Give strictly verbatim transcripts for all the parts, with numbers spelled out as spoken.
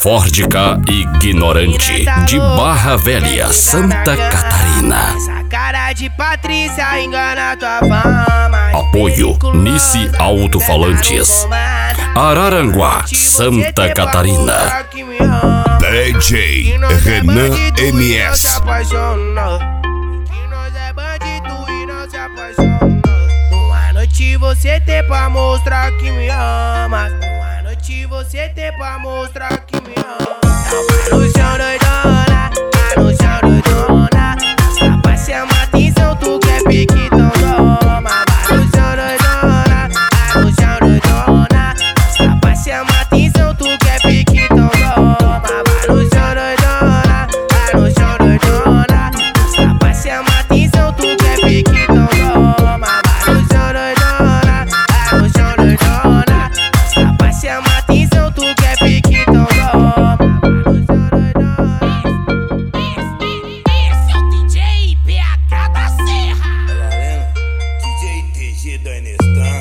Fórdica Ignorante, de Barra Velha, Santa Catarina. Essa cara de Patrícia engana tua fama. Apoio Nice Alto-Falantes, Araranguá, Santa Catarina. D J Renan M S. Uma noite você tem pra mostrar que me ama. Uma noite você tem pra mostrar que me ama. Vai no chão doidona, vai no chão doidona. Essa vai chama atenção, tu quer pique, então toma. Vai no chão doidona, vai no chão doidona. Essa vai chama atenção, tu quer pique, então toma. Vai no chão doidona, vai no chão doidona. Essa vai chama atenção, tu quer pique, então toma. Vai no chão doidona, vai no chão doidona. Essa vai chama atenção, tu quer pique, então toma. Esse é o D J P H da Serra. D J T G do Enestan.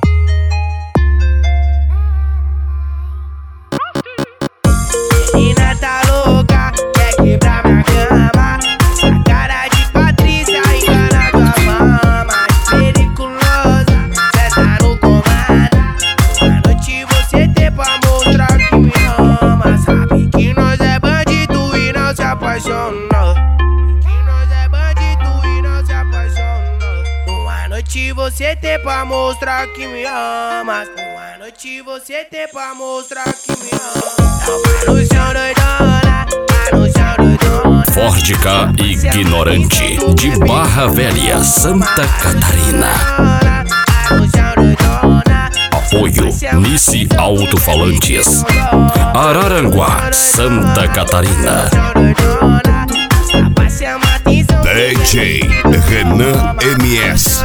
Menina tá louca, quer quebrar minha cama. Essa cara de Patrícia engana tua fama. Periculosa, cê tá no comando. Uma noite você tem pra mostrar que me ama. Sabe que nós é bandido e não se apaixona. Que nós é bandido e não se apaixona. Uma noite você tem pra mostrar que me ama. Uma noite você tem pra mostrar que me ama. Vai no chão doidona, vai no chão doidona. Fórdica Ignorante, de Barra Velha, Santa Catarina. Vai no chão doidona. Apoio Nice Alto-Falantes, Araranguá, Santa Catarina. D J Renan M S.